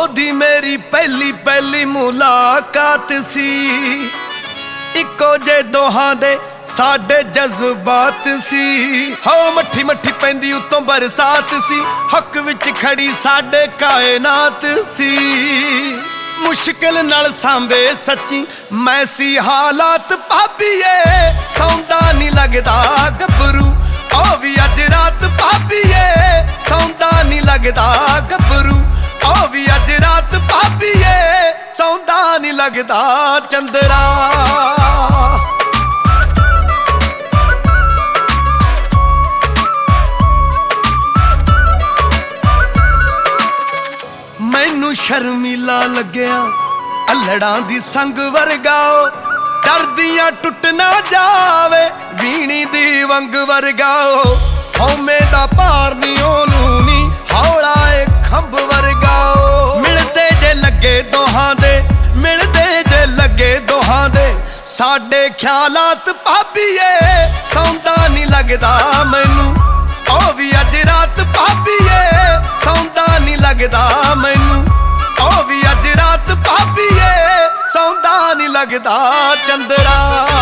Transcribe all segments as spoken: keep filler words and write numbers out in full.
ओदी मेरी पहली पहली मुलाकात सी। इको जे दोहां दे साडे जज्बात सी। हो मट्ठी मट्ठी पैंदी उत्तों बरसात सी। हक विच खड़ी साडे कायनात सी। मुश्किल नाल सांभे सच्ची मैं सी हालात भाभीए। सौंदा नहीं लगदा गभरू ओ भी अज रात भाभीए। सौंदा नहीं लगदा गभरू ओ भी अज रात भाभीए। सौंदा नहीं लगदा चंदरा। मैनू शर्मिला लग्या अल्लड़ां दी संग वर्गाओ। डरदियां टुट ना जावे वीणी दी वंग वर्गाओ। हौमे दा पार नी ओनू नी हौला ए खंभ वर्गाओ। मिलदे जे लगे दोहां दे मिलदे जे लगे दोहां दे साडे ख्यालात भाभीए। सौंदा नी लगदा मैनू ओ भी अज रात भाभीए। सौंदा नी लगदा मैनू ओ भी अज रात भाभीए। सौंदा नी लगदा चंदरा।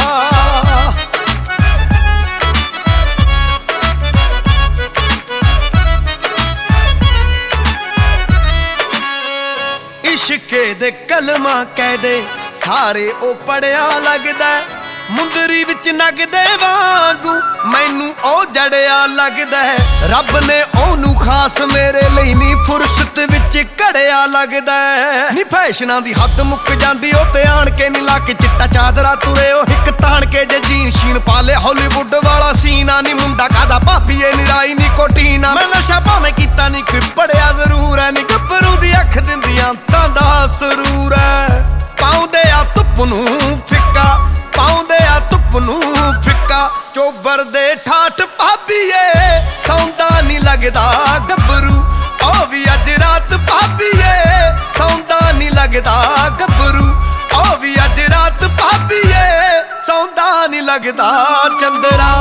इश्के दे कलमा कहदे सारे ओ पढ़िया लगदा। मुंदरी विच नगदे वांगू मैनू ओ जड़िया लगदा। रब ने ओनू खास मेरे लई नी फुरसत विच घड़िया लगदा। नी फैशनां दी हद मुक जांदी ओ ते आण के नी ला के चिट्टा चादरा तुरे ओ हिक ताण के जे जीन शीन पाले हॉलीवुड वाला सीना। नी मुंडा कादा भाभीए निराई नी कोटीना। मैं नशा भावें कीता नी कोई पढ़िया जरूर है। नी गभरू दी अख दिंदियां तां दा सरूर है। पाउंदे आ धुप नूं फिक्का पाउंदे आ धुप नूं फिक्का। चोबर दे ठाठ भाभीए। सौंदा नी लगदा गभरू ओ भी अज रात भाभीए। सौंदा नी लगदा गभरू ओ भी अज रात भाभीए। सौंदा नी लगदा चंदरा।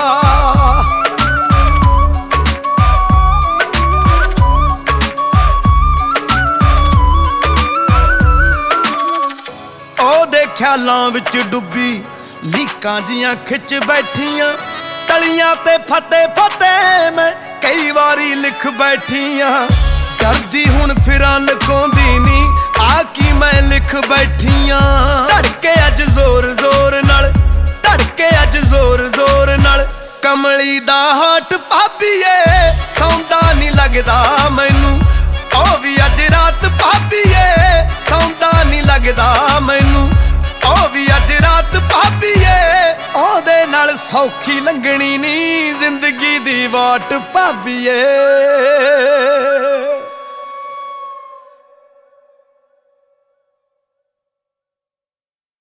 ओदे ख्यालां विच डुब्बी लीकां जियां खिच बैठियां। तलियां ते फते फते मैं कई वारी लिख बैठियां। डरदी हुण फिरां लकोंदी नी आकी मैं लिख बैठियां। धड़के अज जोर जोर नाल धड़के अज जोर जोर नाल कमली दा हाट भाभीए। सौंदा नी लगदा मैनू ओ भी अज रात भाभीए। सौंदा नी लगदा मैनू ओ भी अज रात भाभीए। ओदे नाल सौखी लंघनी नी जिंदगी दी वाट भाभीए।